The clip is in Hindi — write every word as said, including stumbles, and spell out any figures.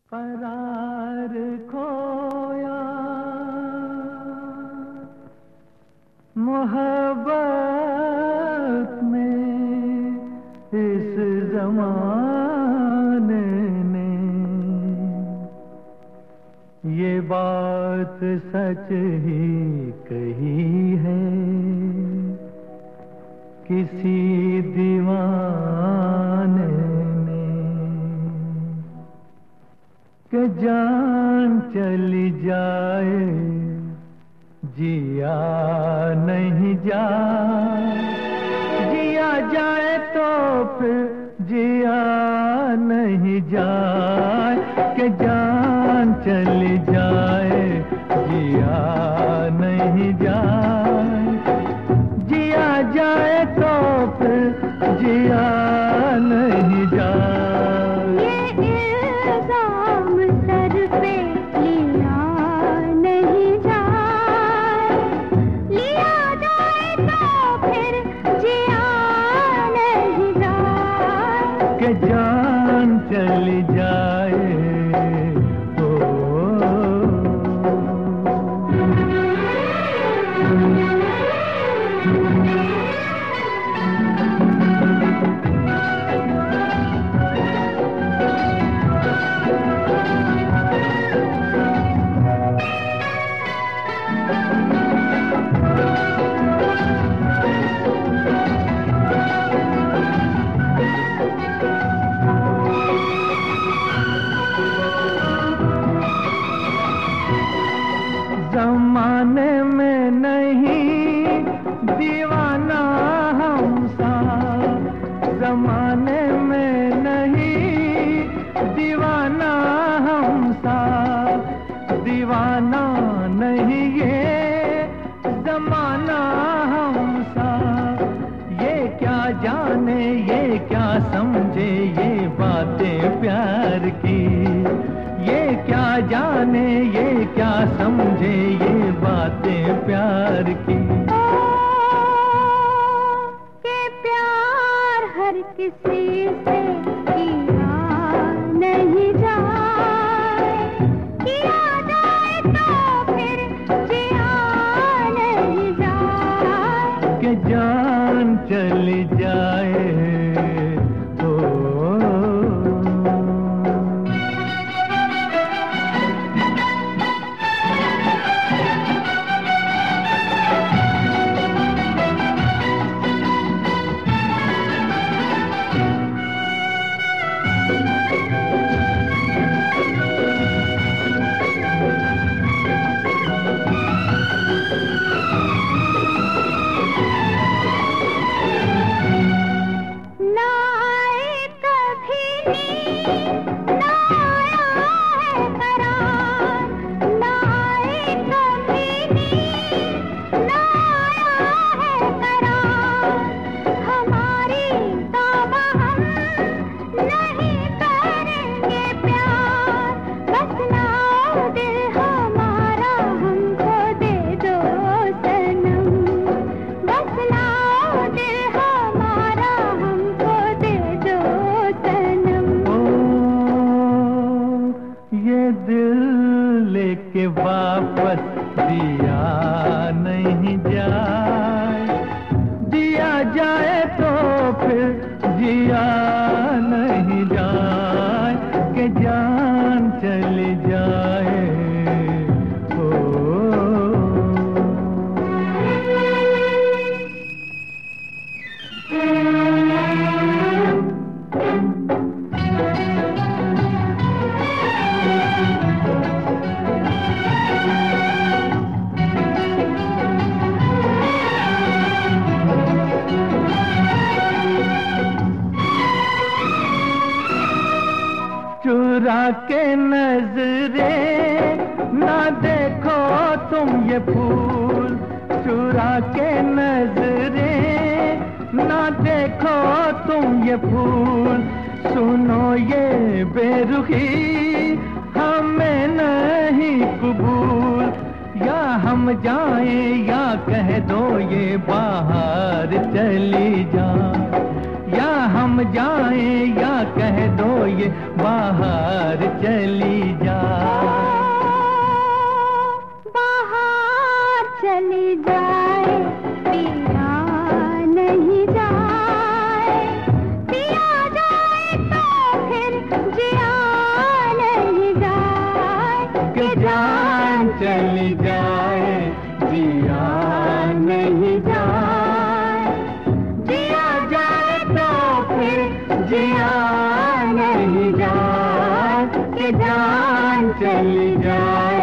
करार खोया मोहब्बत में इस ज़माने ने, ये बात सच ही कही है किसी दीवाने ने, कि जान चली जाए जिया नहीं जाए, जिया जाए तो फिर जिया नहीं जाए, कि जान चली जाए जिया नहीं जाए, जिया जाए तो फिर जिया नहीं जाए। ये इल्जाम सर पे लिया नहीं जाए, लिया जाए तो फिर जिया नहीं जाए, कि जान चली जाए तो ज़माने में नहीं दीवाना हम सा, ज़माने में नहीं दीवाना हम सा, दीवाना नहीं ये ज़माना हम सा, ये क्या जाने ये क्या समझे ये बातें प्यार की, ये क्या जाने ये क्या समझे ये बातें प्यार की। के प्यार हर किसी से किया नहीं जाए, किया जाए तो फिर जिया नहीं जाए, कि जान चली जाए तो के वापस दिया नहीं जाए, दिया जाए तो फिर जिया नहीं जाए, कि जान चली जाए ओ। चुरा के नजरे ना देखो तुम ये फूल, चुरा के नजरे ना देखो तुम ये फूल, सुनो ये बेरुखी हमें नहीं कबूल, या हम जाएं या कह दो ये बाहर चली जा, या हम जाएं या कह दो ये बाहर चली जा, बाहर चली जाए पिया नहीं जाए, पिया जाए तो फिर जिया नहीं जाए, कि जान चली जाए जिया नहीं जाए, जिया जाए तो फिर जिया नहीं जाए, कि जान चली जाए